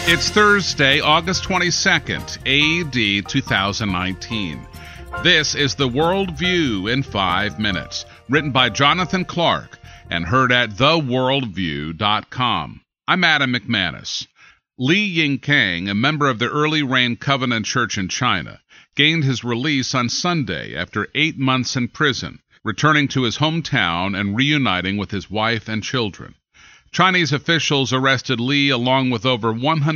It's Thursday, August 22nd, A.D. 2019. This is The World View in 5 minutes, written by Jonathan Clark and heard at theworldview.com. I'm Adam McManus. Li Yingkang, a member of the Early Rain Covenant Church in China, gained his release on Sunday after 8 months in prison, returning to his hometown and reuniting with his wife and children. Chinese officials arrested Li along with over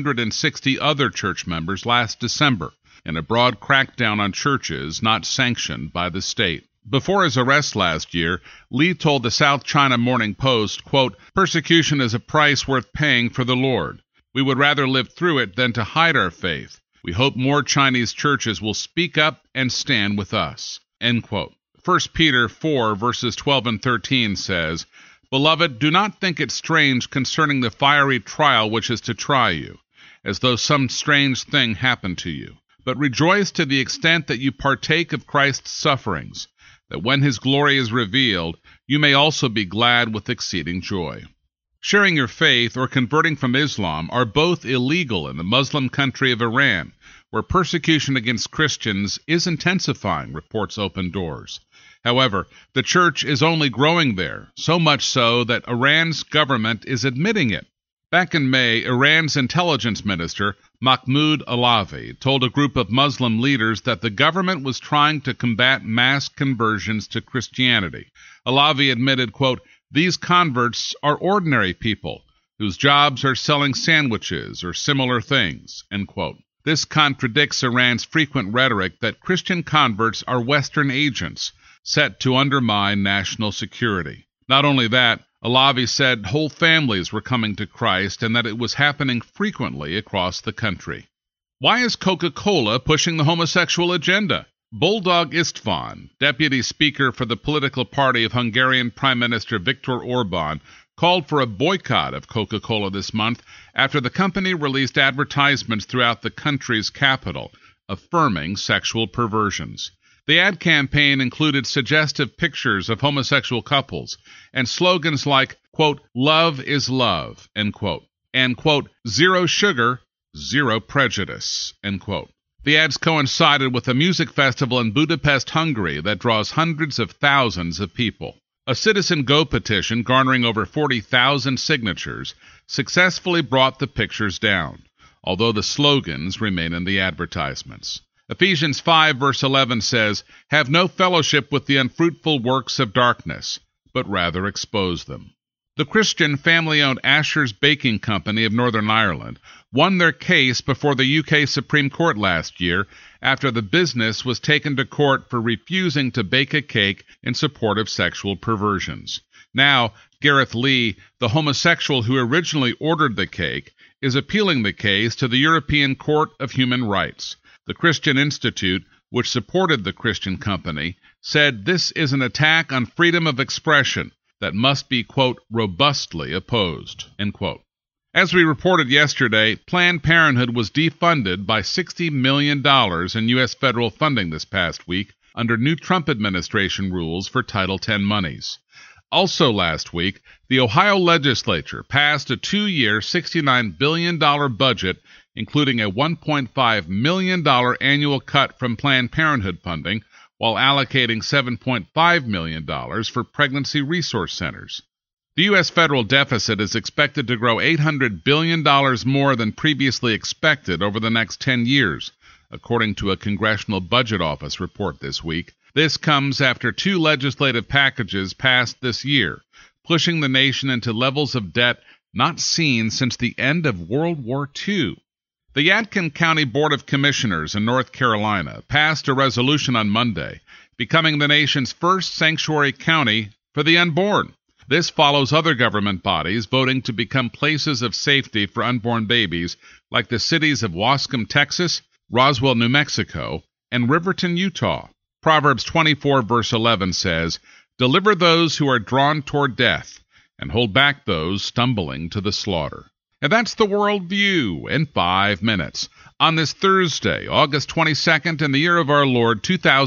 160 other church members last December in a broad crackdown on churches not sanctioned by the state. Before his arrest last year, Li told the South China Morning Post, quote, "Persecution is a price worth paying for the Lord. We would rather live through it than to hide our faith. We hope more Chinese churches will speak up and stand with us." End quote. 1 Peter 4, verses 12 and 13 says, "Beloved, do not think it strange concerning the fiery trial which is to try you, as though some strange thing happened to you. But rejoice to the extent that you partake of Christ's sufferings, that when his glory is revealed, you may also be glad with exceeding joy." Sharing your faith or converting from Islam are both illegal in the Muslim country of Iran, where persecution against Christians is intensifying, reports Open Doors. However, the church is only growing there, so much so that Iran's government is admitting it. Back in May, Iran's intelligence minister, Mahmoud Alavi, told a group of Muslim leaders that the government was trying to combat mass conversions to Christianity. Alavi admitted, quote, "These converts are ordinary people whose jobs are selling sandwiches or similar things," end quote. This contradicts Iran's frequent rhetoric that Christian converts are Western agents set to undermine national security. Not only that, Alavi said whole families were coming to Christ and that it was happening frequently across the country. Why is Coca-Cola pushing the homosexual agenda? Bulldog Istvan, deputy speaker for the political party of Hungarian Prime Minister Viktor Orban, called for a boycott of Coca-Cola this month after the company released advertisements throughout the country's capital affirming sexual perversions. The ad campaign included suggestive pictures of homosexual couples and slogans like, quote, "Love is love," end quote, and, quote, "Zero sugar, zero prejudice," end quote. The ads coincided with a music festival in Budapest, Hungary that draws hundreds of thousands of people. A Citizen Go petition garnering over 40,000 signatures successfully brought the pictures down, although the slogans remain in the advertisements. Ephesians 5, verse 11 says, "Have no fellowship with the unfruitful works of darkness, but rather expose them." The Christian family-owned Asher's Baking Company of Northern Ireland won their case before the UK Supreme Court last year after the business was taken to court for refusing to bake a cake in support of sexual perversions. Now, Gareth Lee, the homosexual who originally ordered the cake, is appealing the case to the European Court of Human Rights. The Christian Institute, which supported the Christian company, said this is an attack on freedom of expression that must be, quote, "robustly opposed," end quote. As we reported yesterday, Planned Parenthood was defunded by $60 million in U.S. federal funding this past week under new Trump administration rules for Title X monies. Also last week, the Ohio legislature passed a 2-year $69 billion budget, including a $1.5 million annual cut from Planned Parenthood funding, while allocating $7.5 million for pregnancy resource centers. The U.S. federal deficit is expected to grow $800 billion more than previously expected over the next 10 years, according to a Congressional Budget Office report this week. This comes after 2 legislative packages passed this year, pushing the nation into levels of debt not seen since the end of World War II. The Yadkin County Board of Commissioners in North Carolina passed a resolution on Monday, becoming the nation's first sanctuary county for the unborn. This follows other government bodies voting to become places of safety for unborn babies, like the cities of Wascom, Texas, Roswell, New Mexico, and Riverton, Utah. Proverbs 24, verse 11 says, "Deliver those who are drawn toward death, and hold back those stumbling to the slaughter." And that's the World View in 5 minutes on this Thursday, August 22nd, in the year of our Lord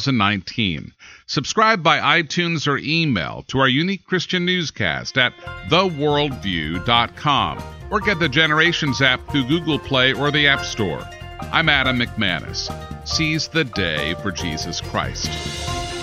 2019. Subscribe by iTunes or email to our unique Christian newscast at theworldview.com. or get the Generations app through Google Play or the App Store. I'm Adam McManus. Seize the day for Jesus Christ.